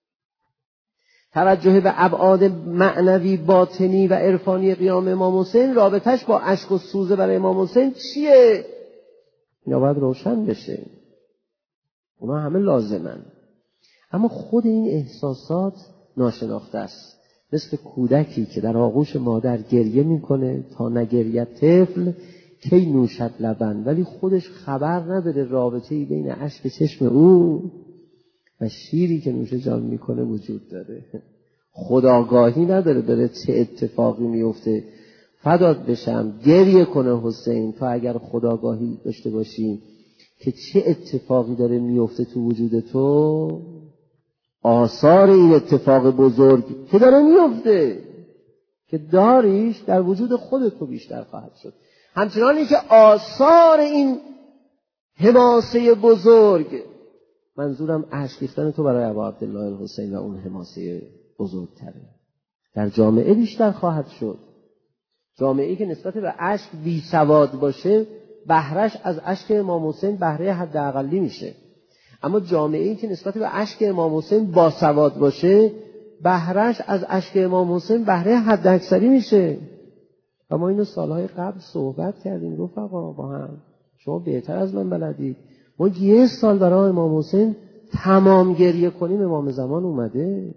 توجه به ابعاد معنوی باطنی و عرفانی قیام امام حسین رابطش با اشک و سوزه برای امام حسین چیه؟ اینا باید روشن بشه. اونا همه لازمن. اما خود این احساسات ناشناخته است. مثل کودکی که در آغوش مادر گریه میکنه تا نگریه طفل کی نوشد لبن، ولی خودش خبر نداره رابطه‌ای بین اشک چشم او و شیری که نوش جان میکنه وجود داره. خودآگاهی نداره داره چه اتفاقی میفته. فدات بشم گریه کنه حسین تا اگر خودآگاهی داشته باشی که چه اتفاقی داره میفته تو وجود تو، آثار این اتفاق بزرگ که داره میفته که داریش در وجود خودت تو بیشتر خواهد شد. همچنانی که آثار این حماسه بزرگ، منظورم اشک ریختن تو برای ابا عبدالله الحسین و اون حماسه بزرگتره، در جامعه بیشتر خواهد شد. جامعه‌ای که نسبت به اشک بی سواد باشه، بهرهش از اشک امام حسین بهره حداقلی میشه. اما جامعه‌ای که نسبت به اشک امام حسین با سواد باشه، بهرهش از اشک امام حسین بهره حداکثری میشه. و ما اینو سالهای قبل صحبت کردیم رفقا با هم، شما بهتر از من بلدید. ما یه سال برای امام حسین تمام گریه کنیم، امام زمان اومده.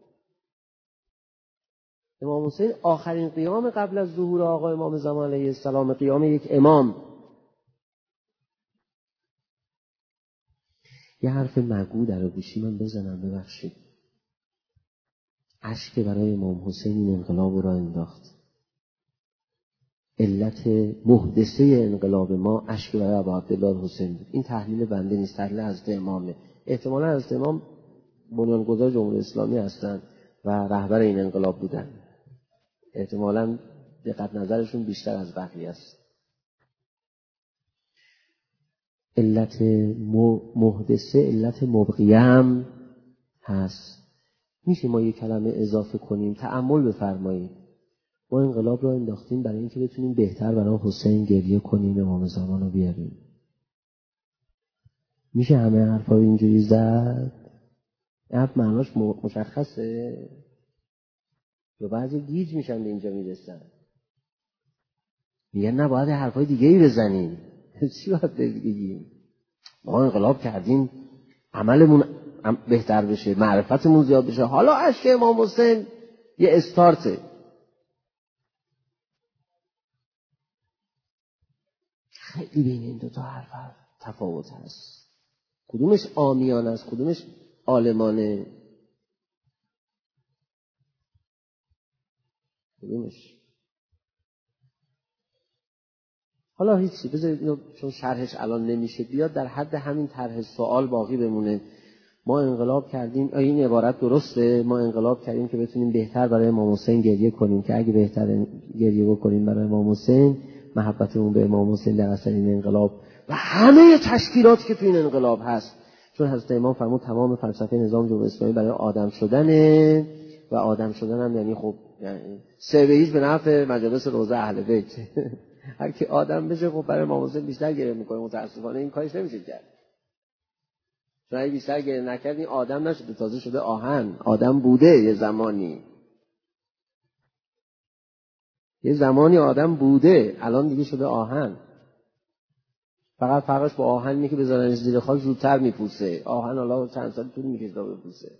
امام حسین آخرین قیام قبل از ظهور آقا امام زمان علیه السلام، قیام یک امام. یه حرف مگو در گوشی من بزنم، ببخشید. اشک برای امام حسین این انقلاب را انداخت. علت محدثه انقلاب ما اشک برای ابا عبدالله حسین بود. این تحلیل بنده نیست، تحلیل حضرت امامه. احتمالا حضرت امام بنیانگذار جمهوری اسلامی هستند و رهبر این انقلاب بودن. احتمالا دقت نظرشون بیشتر از بقیه است. علت محدثه علت مبقیه هم هست. میشه ما یک کلمه اضافه کنیم، تأمل بفرمایید. ما انقلاب را انداختیم برای اینکه بتونیم بهتر برای حسین گریه کنیم، امام زمان رو بیاریم. میشه همه حرفا رو اینجوری زد؟ حرف معناش مشخصه؟ یا بعضی گیج میشن به اینجا میرسن میگن نه باید حرفای دیگه ای بزنیم. چی باید بگیم؟ ما انقلاب کردیم عملمون بهتر بشه، معرفتمون زیاد بشه، حالا اشک امام حسین یه استارته. خیلی بین این دو تا حرف تفاوت هست. کدومش عامیانه است، کدومش عالمانه؟ کدومش؟ حالا هیچی، بذارید اینو چون شرحش الان نمیشه بیاد، در حد همین طرح سوال باقی بمونه. ما انقلاب کردیم، این عبارت درسته، ما انقلاب کردیم که بتونیم بهتر برای امام حسین گریه کنیم، که اگه بهتر گریه بکنیم برای امام حسین، محبتمون به امام حسین در اثر این انقلاب و همه تشکیلاتی که تو این انقلاب هست، چون حضرت امام فرمود تمام فلسفه نظام جمهوری اسلامی برای آدم شدنه و آدم شدن هم یعنی خب یعنی سویج به نفع مجالس روضه اهل بیت. هر کی آدم بشه خب برای امام حسین بیشتر گریه میکنه. متاسفانه این کارش نمیشه کرد. چون اگه بیشتر گریه نکردی آدم نشده، تازه شده آهن. آدم بوده یه زمانی، یه زمانی آدم بوده، الان دیگه شده آهن. فقط فرقش با آهن اینه که بذارنش زیر خاک زودتر میپوسه. آهن حالا چند سال طول میکشه تا بپوسه.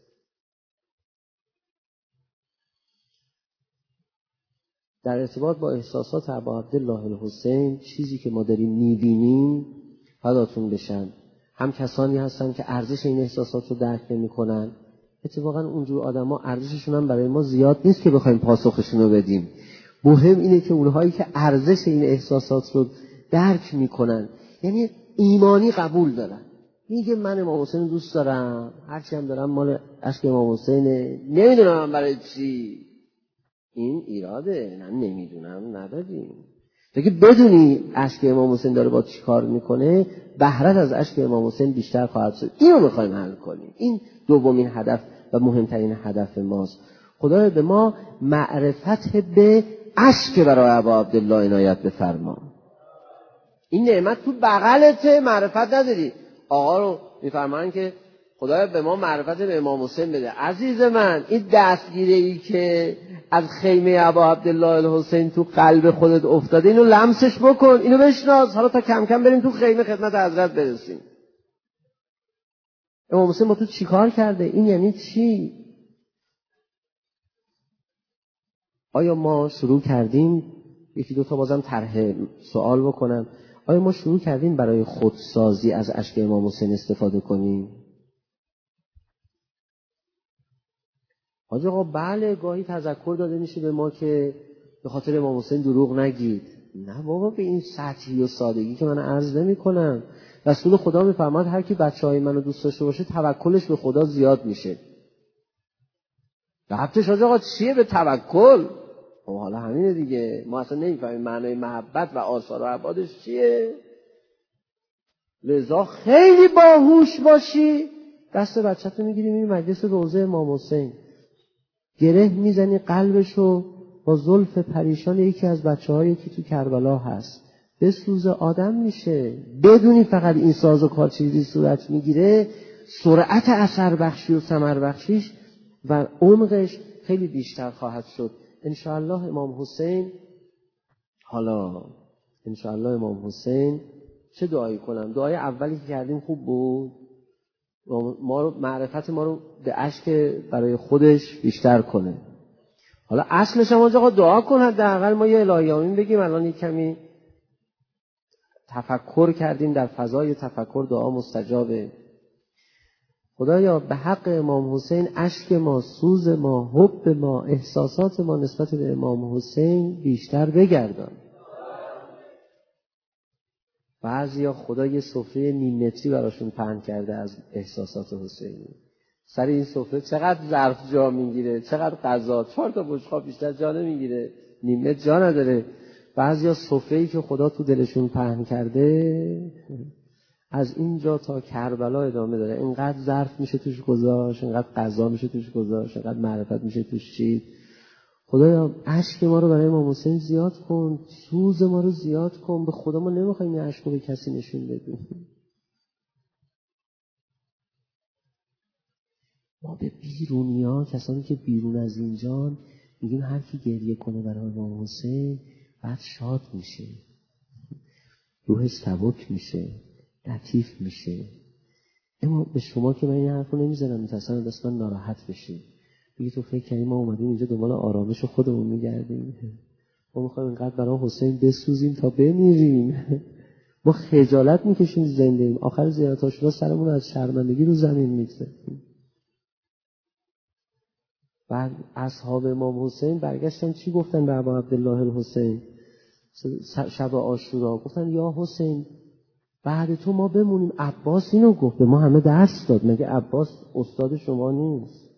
در ارتباط با احساسات ابا عبدالله الحسین، چیزی که ما داریم میبینیم فداتون بشن، هم کسانی هستن که ارزش این احساسات رو درک نمی‌کنن. اتفاقا اونجور آدما ارزششون هم برای ما زیاد نیست که بخوایم پاسخشون رو بدیم. مهم اینه که اونهایی که ارزش این احساسات رو درک میکنن، یعنی ایمانی قبول دارن، میگه من امام حسین دوست دارم، هرچی هم دارم مال اشک امام حسینه، نمیدونم من برای چی، این ایراده، نه نمیدونم نداریم. دیگه بدونی اشک امام حسین داره با چی کار میکنه، بهرت از اشک امام حسین بیشتر خواهد شد. اینو میخوایم حل کنیم. این دومین هدف و مهمترین هدف ماست. خدایا به ما معرفت به اشک برای ابا عبدالله عنایت بفرما. این نعمت تو بغلته، معرفت نداری. آقا رو میفرمان که خدایا به ما معرفت به امام حسین بده. عزیز من، این دستگیره ای که از خیمه ابا عبدالله الحسین تو قلب خودت افتاده، اینو لمسش بکن، اینو بشناس، حالا تا کم کم بریم تو خیمه خدمت حضرت برسیم. امام حسین با تو چی کار کرده؟ این یعنی چی؟ آیا ما شروع کردیم، یکی دو تا بازم طرح سوال بکنم، آیا ما شروع کردیم برای خودسازی از اشک امام حسین استفاده کنیم؟ حاج آقا بله، گاهی تذکر داده میشه به ما که به خاطر امام حسین دروغ نگید. نه بابا، به این سطحی و سادگی که من عرض نمی کنم. رسول خدا میفرماد هر کی بچهای منو دوست داشته باشه توکلش به خدا زیاد میشه. ربطش حاج آقا چیه به توکل؟ خب حالا همینه دیگه، ما اصلا نمیفهمیم معنای محبت و آثار و ابعادش چیه. لذا خیلی باهوش باشی، دست بچه‌تو میگیری میری مجلس روضه امام حسین، گره میزنی قلبشو با زلف پریشان یکی از بچه‌هایی که تو کربلا هست، بسوزه آدم میشه. بدونی فقط این ساز و کار چیزی صورت میگیره، سرعت اثر بخشی و ثمر بخشیش و عمقش خیلی بیشتر خواهد شد. انشاءالله امام حسین، حالا انشاءالله امام حسین چه دعایی کنم؟ دعای اولی که کردیم خوب بود، ما رو معرفت ما رو به اشک برای خودش بیشتر کنه. حالا اصلش هم آقا دعا کن، حداقل ما یه الهی آمین بگیم. الان یک کمی تفکر کردیم، در فضای تفکر دعا مستجابه. خدایا به حق امام حسین اشک ما، سوز ما، حب ما، احساسات ما نسبت به امام حسین بیشتر بگردان. بعضیا خدا یه سفره نیم متری براشون پهن کرده از احساسات حسینی. سر این سفره چقدر ظرف جا میگیره، چقدر غذا، چهار تا بشقاب بیشتر جا نمیگیره، نیم متر جا نداره. بعضیا سفره‌ای که خدا تو دلشون پهن کرده از اینجا تا کربلا ادامه داره. اینقدر ظرف میشه توش گذاشت، اینقدر غذا میشه توش گذاشت، اینقدر معرفت میشه توش چید. خدایا اشک ما رو برای امام حسین زیاد کن، سوز ما رو زیاد کن. به خدا ما نمیخوایم این اشک رو به کسی نشون بدیم. ما به بیرونیا، کسانی که بیرون از اینجان، میگیم هر کی گریه کنه برای امام حسین بعد شاد میشه، روحش سبک میشه، لطیف میشه. اما به شما که من این حرف رو نمیزنم، میترسم دست من ناراحت بشی، بگی تو فکر کنی ما اومدیم اینجا دنبال آرامش خودمون میگردیم. ما میخوایم اینقدر برای حسین بسوزیم تا بمیریم. ما خجالت میکشیم زنده ایم، آخر زیارت عاشورا سرمون از شرمندگی رو زمین میگذاریم. بعد اصحاب امام حسین برگشتن چی گفتن به ابا عبدالله الحسین شب عاشورا؟ گفتن یا حسین بعد تو ما بمونیم. عباس اینو گفت، به ما همه درس داد. مگه عباس استاد شما نیست؟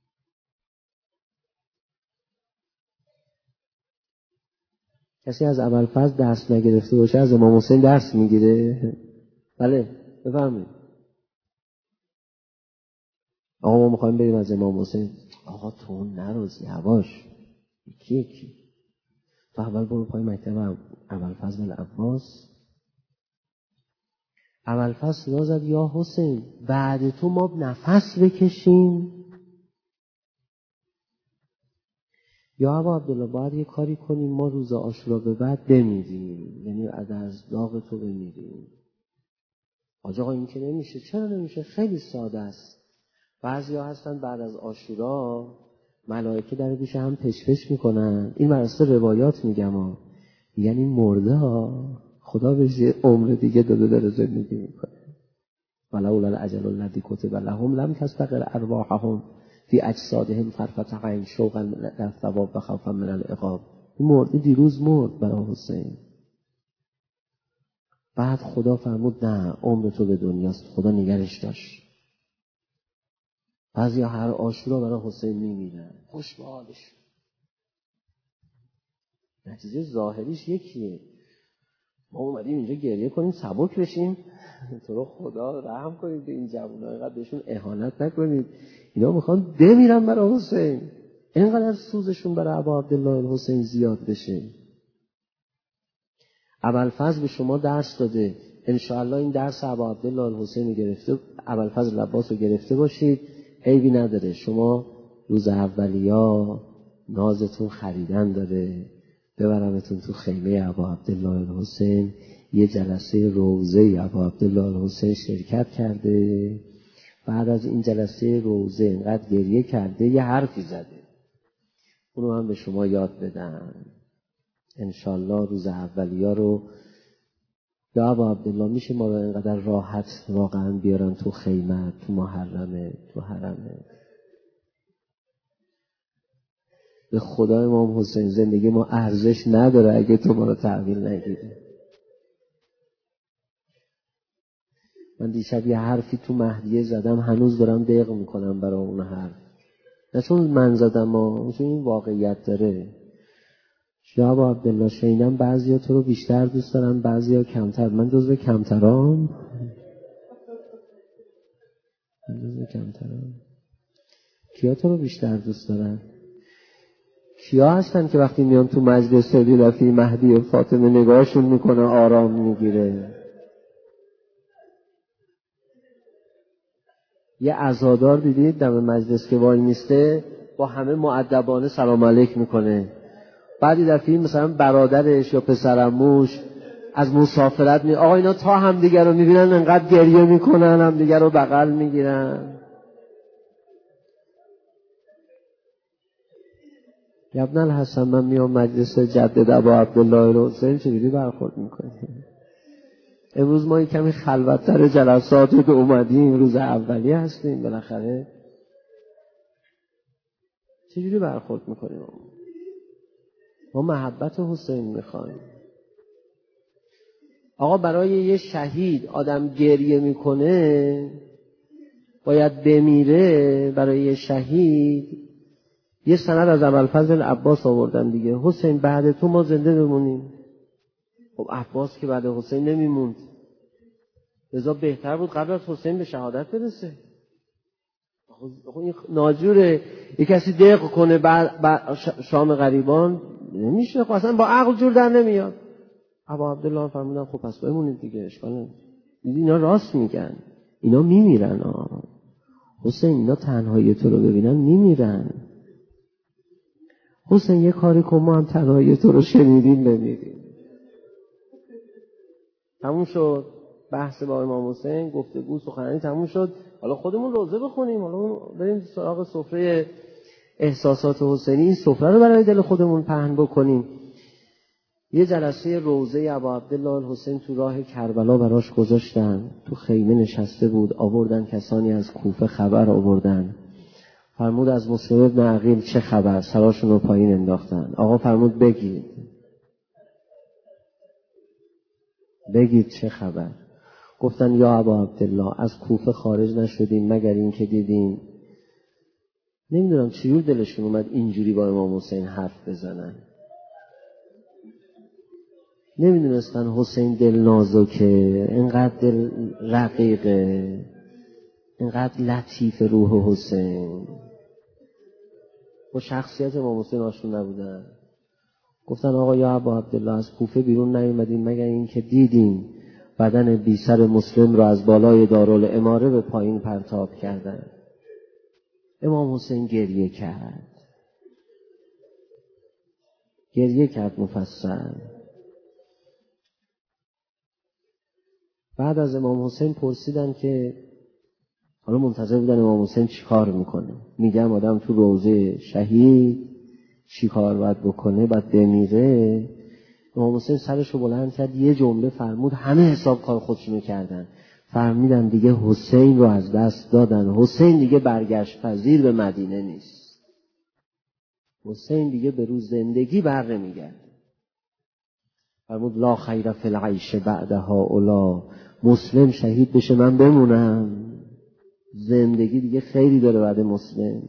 کسی از ابوالفضل درس نگرفته باشه از امام حسین درس میگیره؟ بله بفرمایید. آقا ما میخوایم بریم از امام حسین. آقا تو نروز یواش، یکی یکی. تو اول برو پای مکتب ابوالفضل العباس. ابوالفضل صدا زد یا حسین بعد تو ما نفس بکشیم یا ابا عبدالله باید یه کاری کنیم ما روز عاشورا به بعد بمیریم، یعنی از داغ تو بمیریم. آج آقا این که نمیشه. چرا نمیشه؟ خیلی ساده است. بعضیا هستن بعد از عاشورا ملائکه در گوش هم پشپش میکنن. این مرسته روایات میگم ها، یعنی مرده ها خدا بهش یه عمر دیگه داده داره زندگی میکنه. ولولا الاجل الذی کتب لهم لم تستقر ارواحهم فی اجسادهم طرفة عین شوقا للثواب و خوفا من العقاب. این مرد دیروز مرد برای حسین. بعد خدا فرمود نه، عمر تو به دنیاست. خدا نگرش داشت. بعضی هر عاشورا برای حسین میمیرن، خوش به حالش. نتیجه ظاهریش یکیه. ما اومدیم اینجا گریه کنیم، سبک بشیم. تو رو خدا رحم کنید به این جوونا، اینقدر بهشون اهانت نکنید. اینا میخوان بمیرن برای حسین. اینقدر سوزشون برای ابا عبدالله الحسین زیاد بشه. ابوالفضل به شما درس داده. انشاءالله این درس ابا عبدالله الحسین رو گرفته، ابوالفضل عباس رو گرفته باشید. عیبی نداره. شما روز اولیا نازتون خریدن داره. ببرمتون تو خیمه ابا عبدالله الحسین. یه جلسه روضه ابا عبدالله الحسین شرکت کرده. بعد از این جلسه روضه اینقدر گریه کرده، یه حرفی زده. اونو هم به شما یاد بدن. انشالله روز اولیا رو یا ابا عبدالله میشه ما رو اینقدر راحت واقعا بیارن تو خیمه، تو محرمه، تو حرمه. به خدا امام حسین زندگی ما ارزش نداره اگه تو ما رو تحویل نگیری. من دیشب یه حرفی تو مهدیه زدم، هنوز دارم دق میکنم برای اون حرف. نه چون من زدم ها، چون این واقعیت داره. یا ابا عبدالله شینم بعضیا تو رو بیشتر دوست دارن، بعضیا کمتر. من جزو کمترام. من جزو کمترام. کیا تو رو بیشتر دوست دارن؟ کیا هستن که وقتی میان تو مجلس سیدی رفیع مهدی و فاطمه نگاهشون میکنه آرام میگیره؟ یه عزادار دیدید دم مجلس که وای میسته با همه مؤدبانه سلام علیک میکنه. بعدی دفعه مثلا برادرش یا پسرعموش از مسافرت می آقا اینا تا هم دیگر رو میبینن انقدر گریه میکنن، هم دیگر رو بغل میگیرن. ابن الحسن من میام مجلس جدد ابا عبدالله الحسین چجوری برخورد میکنیم؟ امروز ما یک کمی خلوت‌تر جلسات رو اومدیم، روز اولی هستیم بالاخره. چجوری برخورد میکنیم؟ ما محبت حسین میخوایم. آقا برای یه شهید آدم گریه میکنه، باید بمیره. برای یه شهید یه سند از ابوالفضل عباس آوردن دیگه، حسین بعد تو ما زنده بمونیم. خب عباس که بعد حسین نمیموند، لذا بهتر بود قبل از حسین به شهادت برسه. خب این ناجوره یه کسی دق کنه بعد, بعد شام غریبان نمیشه. خب اصلا با عقل جور در نمیاد. ابا عبدالله فرمودن خب پس بمونید دیگه، اشکال نداره. اینا راست میگن، اینا میمیرن. آه حسین اینا تنهایی تو رو ببینن میمیرن. حسین یه کاری کن ما هم تنهایی تو رو شنیدیم بمیریم. تموم شد بحث با امام حسین، گفتگو سخنرانی تموم شد. حالا خودمون روزه بخونیم، حالا بریم سراغ سفره احساسات حسینی. این سفره رو برای دل خودمون پهن بکنیم. یه جلسه روزه ابا عبدالله الحسین تو راه کربلا براش گذاشتن. تو خیمه نشسته بود، آوردن کسانی از کوفه خبر آوردن. فرمود از مسلم بن عقیل چه خبر؟ سراشون رو پایین انداختن. آقا فرمود بگید بگید چه خبر؟ گفتن یا ابا عبدالله از کوفه خارج نشدیم مگر این که دیدیم. نمیدونم چجور دلشون اومد اینجوری با امام حسین حرف بزنن. نمیدونستن حسین دل نازکه، اینقدر دل رقیقه، اینقدر لطیف روح حسین. با شخصیت امام حسین آشنا نبودن. گفتن آقا یا ابا عبدالله از کوفه بیرون نیومدیم مگر این که دیدیم بدن بی سر مسلم رو از بالای دارالاماره به پایین پرتاب کردن. امام حسین گریه کرد. گریه کرد مفصل. بعد از امام حسین پرسیدن که حالا منتظر بودن امام حسین چی کار میکنه. میگم آدم تو روضه شهید چی کار باید بکنه؟ باید بمیره. امام حسین سرشو بلند کرد، یه جمله فرمود، همه حساب کار خودشونو کردن. فهمیدن دیگه حسین رو از دست دادن. حسین دیگه برگشت پذیر به مدینه نیست. حسین دیگه به روز زندگی بر نمیگرده. فرمود لا خیر فی العیش بعد هؤلاء، مسلم شهید بشه من بمونم، زندگی دیگه خیری داره بعد مسلم.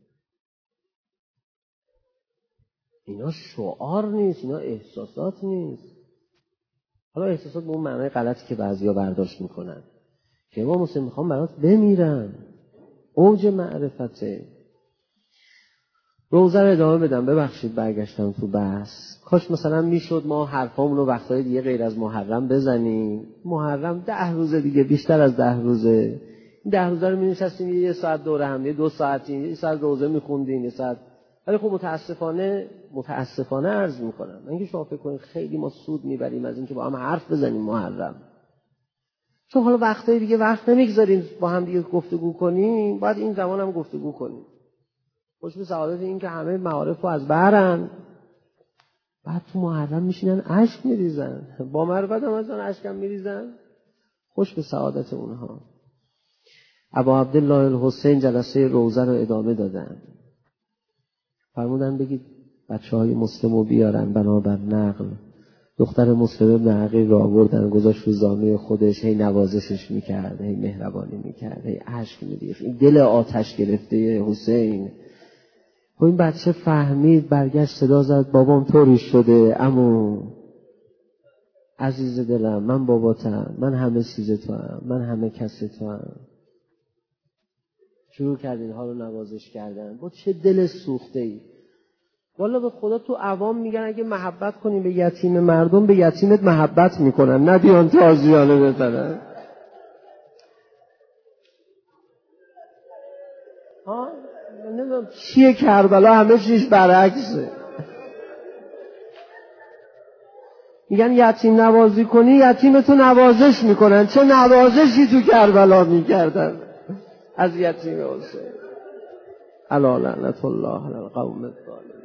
اینا شعار نیست، اینا احساسات نیست. حالا احساسات به اون معنای غلطی که بعضیا برداشت میکنن که ما مسلم میخوام برات بمیرم، اوج معرفته. روزه رو ادامه بدم. ببخشید برگشتم تو بحث. کاش مثلا میشد ما حرفامون رو وقتهای دیگه غیر از محرم بزنیم. محرم ده روزه دیگه، بیشتر از ده روزه. این ده روزه رو می‌نشستیم یه ساعت دور هم، یه دو ساعتی، یه ساعت روزه می‌خوندیم، یه ساعت. ولی خب متاسفانه متاسفانه عرض می‌کنم، من که شما فکر کنید خیلی ما سود می‌بریم از اینکه با هم حرف بزنیم محرم. چون حالا وقتهای دیگه وقت نمی‌گذاریم با هم دیگه گفتگو کنیم، بعد این زمان هم گفتگو کنیم. خوش به سعادت این که همه معارف رو از برن، بعد تو محرم میشینن اشک میریزن، با معرفت هم ازن اشکم میریزن. خوش به سعادت اونها. ابا عبدالله الحسین جلسه روزه رو ادامه دادن. فرمودن بگید بچه های مسلم رو بیارن. بنابر نقل دختر مسلم ابن عقیل رو آوردن، گذاشت رو زانوی خودش، هی نوازشش میکرد، هی مهربانی میکرد، هی اشک میریخت. این دل آتش گرفته حسین. و این بچه فهمید، برگشت صدا زد بابام طوری شده، عمو عزیز دلم، من باباتم، من همه چیز تو هم، من همه کس تو هم. شروع کرد اینها رو نوازش کردن. با چه دل سوخته ای. والا به خدا تو عوام میگن اگه محبت کنی به یتیم مردم، به یتیمت محبت میکنن، نه بیان تازیانه بزنن. ها نمیدونم چیه کربلا، همه چیش برعکسه. میگن یتیم نوازی کنی یتیمتو نوازش میکنن. چه نوازشی تو کربلا میکردن از یتیم حسین. الا لعنت الله علی القوم الظالمین.